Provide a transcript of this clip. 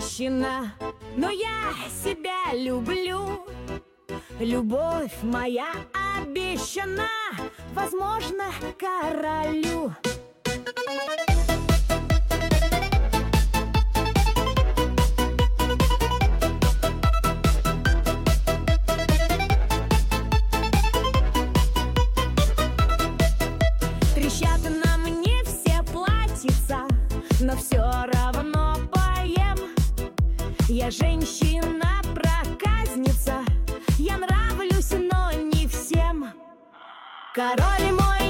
женщина, но я себя люблю. Любовь моя обещана, возможно, королю. Трещат на мне все платьица, но все равно поем. Я женщина-проказница, я нравлюсь, но не всем. Король мой